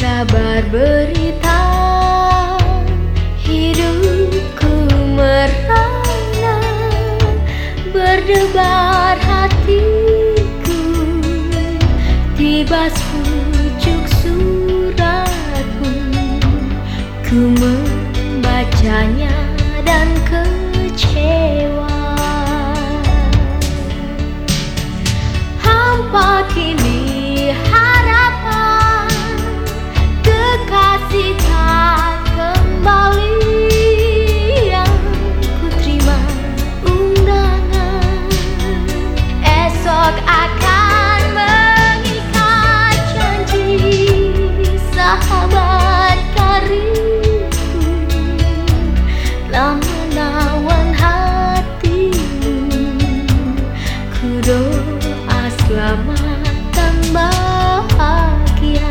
kabar berita, hidupku merana, berdebar hatiku, tiba pucuk suratmu. Ku membacanya dan kecewa. Hampa kini harapan, kekasih tak kembali. Yang ku terima undangan, esok akan mengikat janji sahabat karibku. Telah menawan hatimu, ku doa selamat dan bahagia.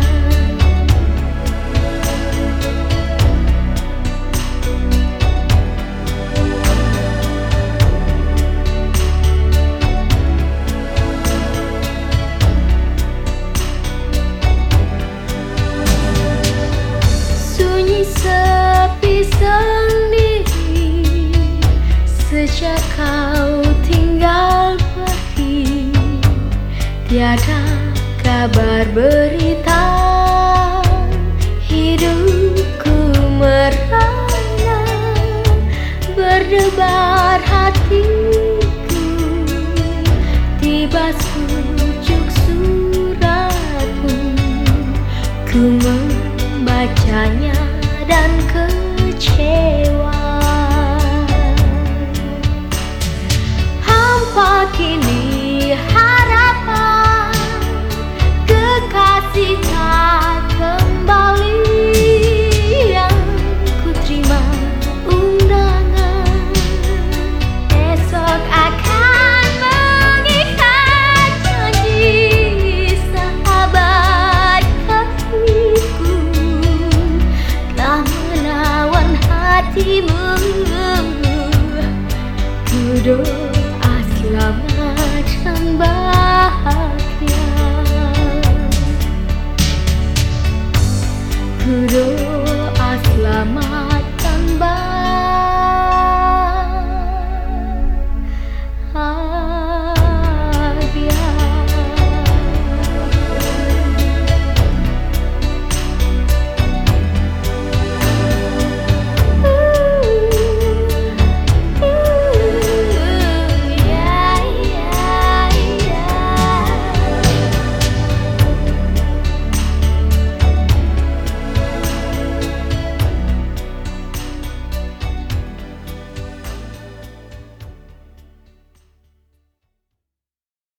Sunyi sepi sendiri sejak kau tinggal pergi, tiada kabar berita, hidupku merana, berdebar hatiku, tiba pucuk suratmu. Ku membacanya dan kecewa. Hampa kini harapan, kekasih tak kembali. Yang ku terima undangan, esok akan mengikat janji sahabat karibku. Telah menawan hatimu, ku doa selamat dan bahagia. Ku doa selamat dan bahagia.